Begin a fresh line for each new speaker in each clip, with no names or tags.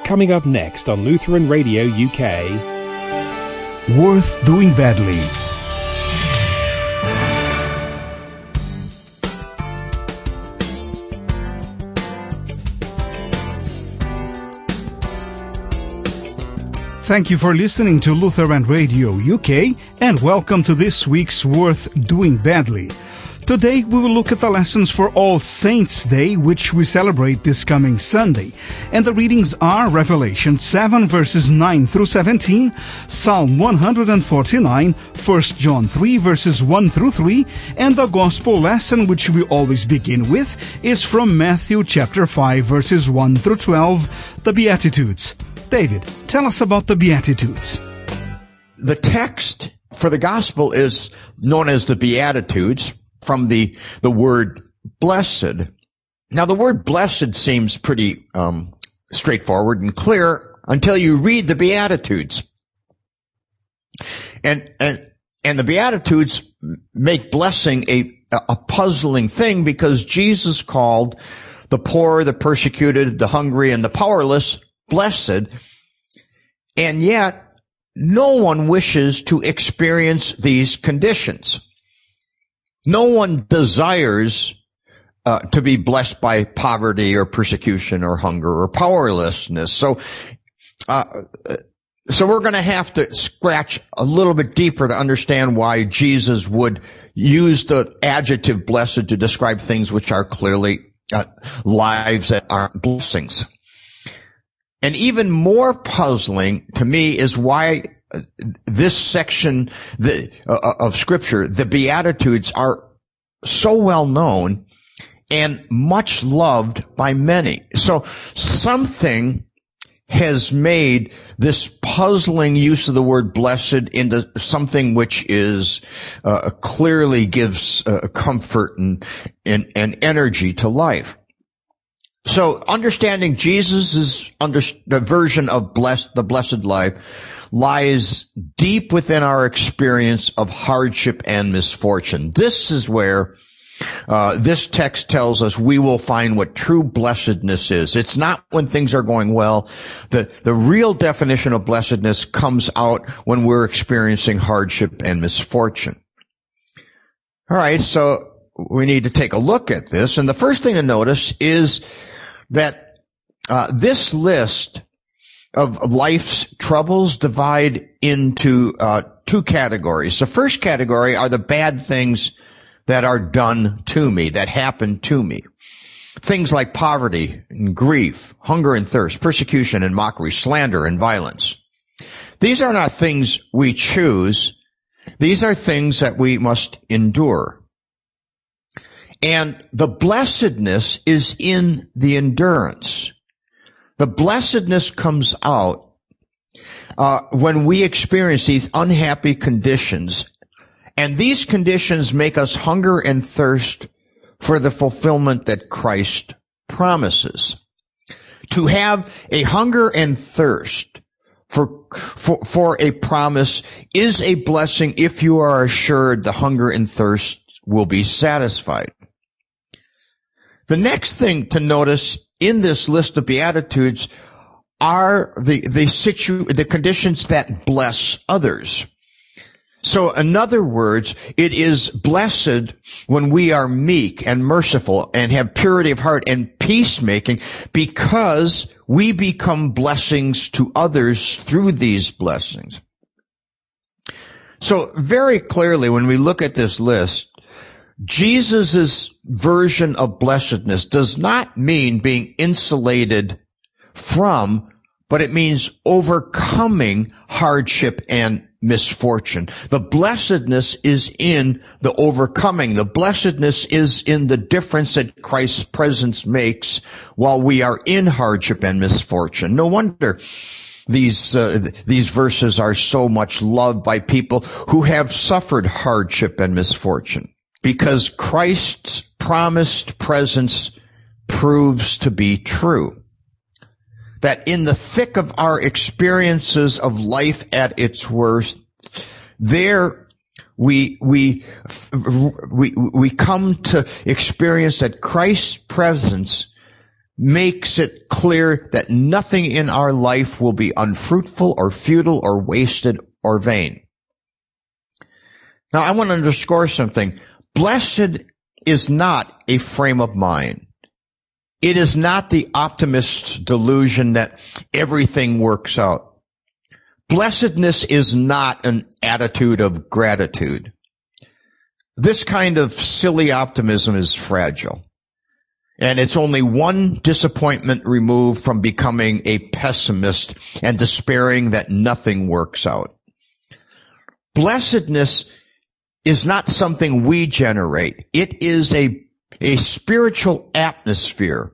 Coming up next on Lutheran Radio UK.
Worth Doing Badly. Thank you for listening to Lutheran Radio UK, and welcome to this week's Worth Doing Badly. Today we will look at the lessons for All Saints' Day, which we celebrate this coming Sunday. And the readings are Revelation 7 verses 9 through 17, Psalm 149, 1 John 3 verses 1 through 3, and the Gospel lesson, which we always begin with, is from Matthew chapter 5 verses 1 through 12, the Beatitudes. David, tell us about the Beatitudes.
The text for the Gospel is known as the Beatitudes, from the word blessed. Now, the word blessed seems pretty straightforward and clear until you read the Beatitudes. And the Beatitudes make blessing a puzzling thing, because Jesus called the poor, the persecuted, the hungry, and the powerless blessed, and yet no one wishes to experience these conditions. No one desires to be blessed by poverty or persecution or hunger or powerlessness. So we're going to have to scratch a little bit deeper to understand why Jesus would use the adjective blessed to describe things which are clearly lives that aren't blessings. And even more puzzling to me is why this section of Scripture, the Beatitudes, are so well known and much loved by many. So something has made this puzzling use of the word blessed into something which is clearly gives comfort and energy to life. So understanding Jesus' version of the blessed life lies deep within our experience of hardship and misfortune. This is where this text tells us we will find what true blessedness is. It's not when things are going well. The real definition of blessedness comes out when we're experiencing hardship and misfortune. All right, so we need to take a look at this. And the first thing to notice is that this list of life's troubles divide into two categories. The first category are the bad things that are done to me, that happen to me. Things like poverty and grief, hunger and thirst, persecution and mockery, slander and violence. These are not things we choose. These are things that we must endure. And the blessedness is in the endurance. The blessedness comes out when we experience these unhappy conditions. And these conditions make us hunger and thirst for the fulfillment that Christ promises. To have a hunger and thirst for a promise is a blessing if you are assured the hunger and thirst will be satisfied. The next thing to notice in this list of Beatitudes are the conditions that bless others. So in other words, it is blessed when we are meek and merciful and have purity of heart and peacemaking, because we become blessings to others through these blessings. So very clearly, when we look at this list, Jesus' version of blessedness does not mean being insulated from, but it means overcoming hardship and misfortune. The blessedness is in the overcoming. The blessedness is in the difference that Christ's presence makes while we are in hardship and misfortune. No wonder these verses are so much loved by people who have suffered hardship and misfortune, because Christ's promised presence proves to be true. That in the thick of our experiences of life at its worst, there we come to experience that Christ's presence makes it clear that nothing in our life will be unfruitful or futile or wasted or vain. Now, I want to underscore something. Blessed is not a frame of mind. It is not the optimist's delusion that everything works out. Blessedness is not an attitude of gratitude. This kind of silly optimism is fragile. And it's only one disappointment removed from becoming a pessimist and despairing that nothing works out. Blessedness is not something we generate. It is a spiritual atmosphere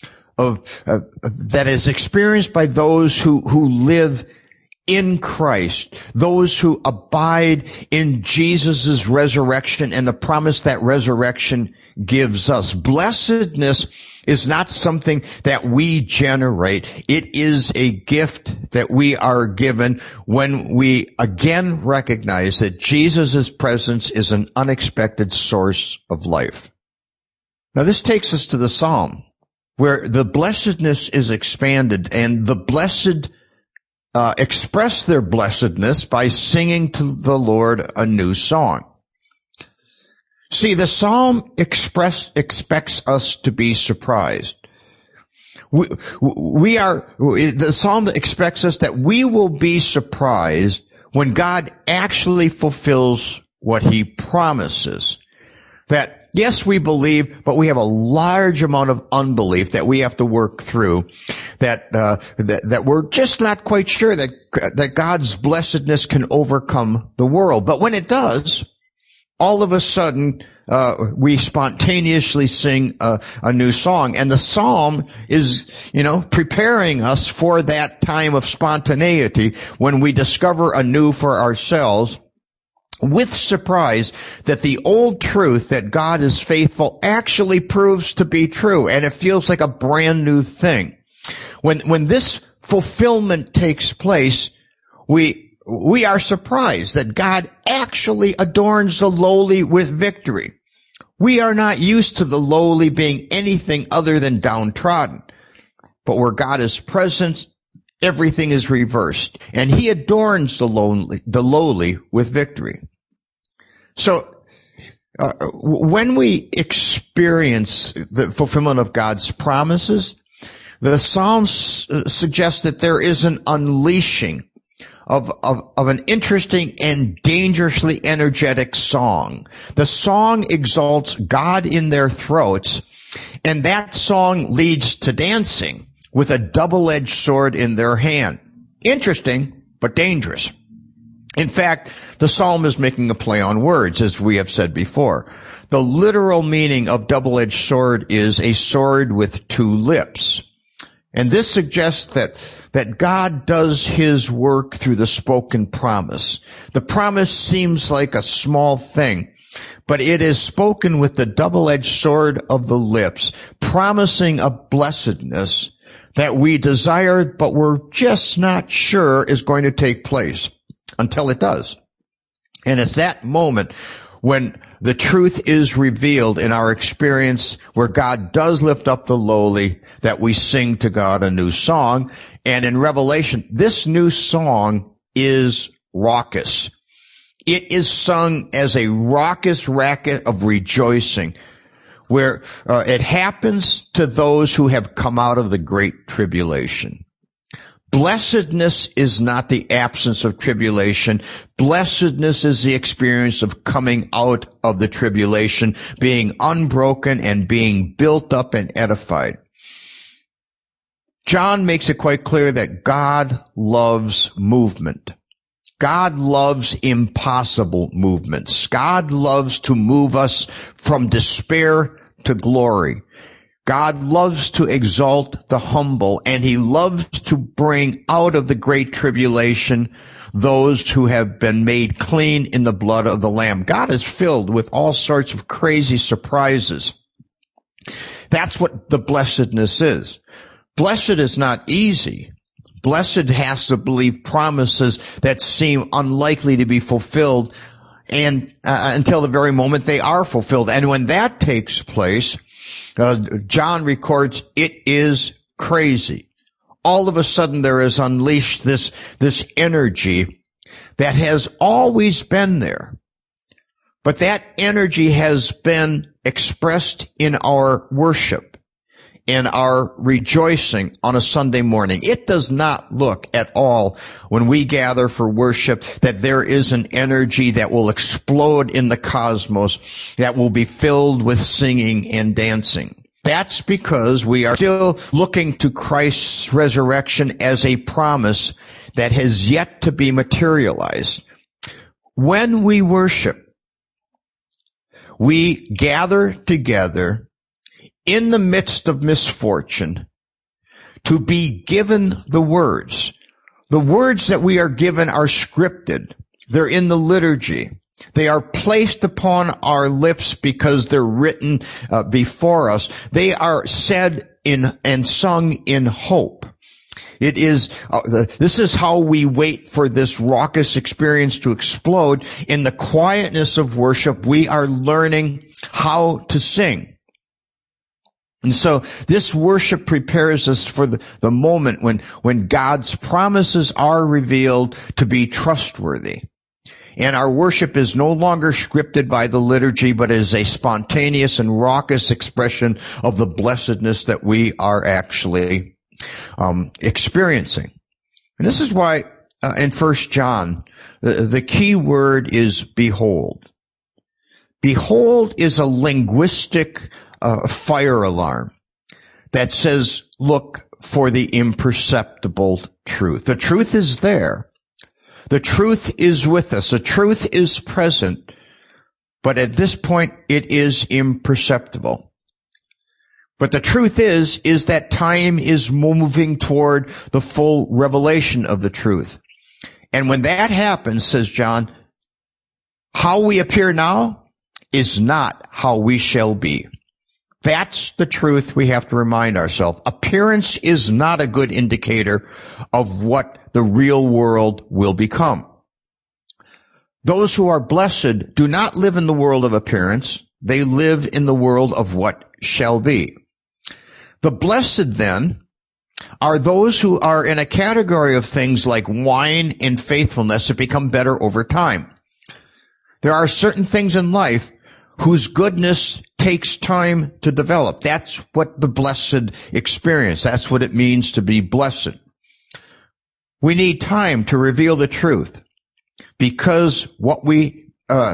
that is experienced by those who live in Christ, those who abide in Jesus' resurrection and the promise that resurrection gives us. Blessedness is not something that we generate. It is a gift that we are given when we again recognize that Jesus' presence is an unexpected source of life. Now this takes us to the Psalm, where the blessedness is expanded, and the blessed express their blessedness by singing to the Lord a new song. See, the Psalm expects us to be surprised. The Psalm expects us that we will be surprised when God actually fulfills what he promises. That, yes, we believe, but we have a large amount of unbelief that we have to work through, that we're just not quite sure that God's blessedness can overcome the world. But when it does, all of a sudden, we spontaneously sing a new song. And the Psalm is, preparing us for that time of spontaneity when we discover anew for ourselves, with surprise, that the old truth that God is faithful actually proves to be true, and it feels like a brand new thing. When this fulfillment takes place, we are surprised that God actually adorns the lowly with victory. We are not used to the lowly being anything other than downtrodden. But where God is present, everything is reversed, and he adorns the lowly with victory. So, when we experience the fulfillment of God's promises, the Psalms suggest that there is an unleashing of an interesting and dangerously energetic song. The song exalts God in their throats, and that song leads to dancing with a double-edged sword in their hand. Interesting, but dangerous. In fact, the psalm is making a play on words, as we have said before. The literal meaning of double-edged sword is a sword with two lips. And this suggests that God does his work through the spoken promise. The promise seems like a small thing, but it is spoken with the double-edged sword of the lips, promising a blessedness that we desired, but we're just not sure is going to take place until it does. And it's that moment when the truth is revealed in our experience, where God does lift up the lowly, that we sing to God a new song. And in Revelation, this new song is raucous. It is sung as a raucous racket of rejoicing, where it happens to those who have come out of the great tribulation. Blessedness is not the absence of tribulation. Blessedness is the experience of coming out of the tribulation, being unbroken and being built up and edified. John makes it quite clear that God loves movement. God loves impossible movements. God loves to move us from despair to glory. God loves to exalt the humble, and he loves to bring out of the great tribulation those who have been made clean in the blood of the Lamb. God is filled with all sorts of crazy surprises. That's what the blessedness is. Blessed is not easy. Blessed has to believe promises that seem unlikely to be fulfilled and until the very moment they are fulfilled. And when that takes place, John records, it is crazy. All of a sudden there is unleashed this energy that has always been there. But that energy has been expressed in our worship, in our rejoicing on a Sunday morning. It does not look at all when we gather for worship that there is an energy that will explode in the cosmos, that will be filled with singing and dancing. That's because we are still looking to Christ's resurrection as a promise that has yet to be materialized. When we worship, we gather together in the midst of misfortune to be given the words. The words that we are given are scripted. They're in the liturgy. They are placed upon our lips because they're written before us. They are said in and sung in hope. It is, this is how we wait for this raucous experience to explode. In the quietness of worship, we are learning how to sing. And so this worship prepares us for the moment when God's promises are revealed to be trustworthy. And our worship is no longer scripted by the liturgy, but is a spontaneous and raucous expression of the blessedness that we are actually experiencing. And this is why in 1 John, the key word is behold. Behold is a linguistic fire alarm that says, look for the imperceptible truth. The truth is there. The truth is with us. The truth is present. But at this point, it is imperceptible. But the truth is that time is moving toward the full revelation of the truth. And when that happens, says John, how we appear now is not how we shall be. That's the truth we have to remind ourselves. Appearance is not a good indicator of what the real world will become. Those who are blessed do not live in the world of appearance. They live in the world of what shall be. The blessed, then, are those who are in a category of things like wine and faithfulness that become better over time. There are certain things in life whose goodness takes time to develop. That's what the blessed experience. That's what it means to be blessed. We need time to reveal the truth because what we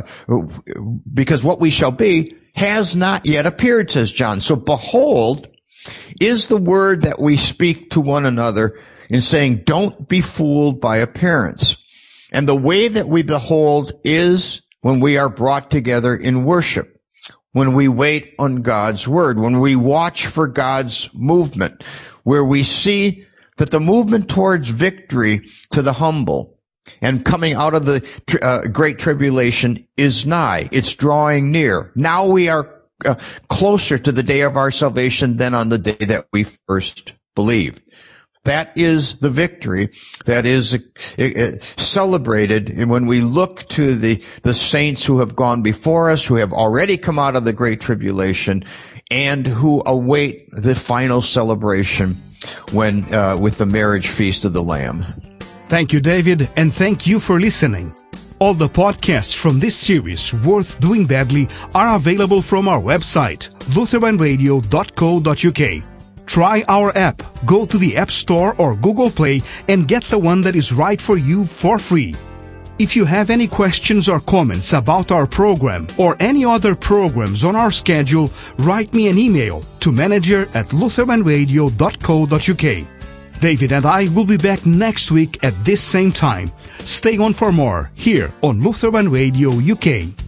shall be has not yet appeared, says John. So behold is the word that we speak to one another in saying, don't be fooled by appearance. And the way that we behold is when we are brought together in worship, when we wait on God's word, when we watch for God's movement, where we see that the movement towards victory to the humble and coming out of the great tribulation is nigh. It's drawing near. Now we are closer to the day of our salvation than on the day that we first believed. That is the victory that is celebrated when we look to the saints who have gone before us, who have already come out of the great tribulation, and who await the final celebration when with the marriage feast of the Lamb.
Thank you, David, and thank you for listening. All the podcasts from this series, Worth Doing Badly, are available from our website, lutheranradio.co.uk. Try our app. Go to the App Store or Google Play and get the one that is right for you for free. If you have any questions or comments about our program or any other programs on our schedule, write me an email to manager@lutheranradio.co.uk. David and I will be back next week at this same time. Stay on for more here on Lutheran Radio UK.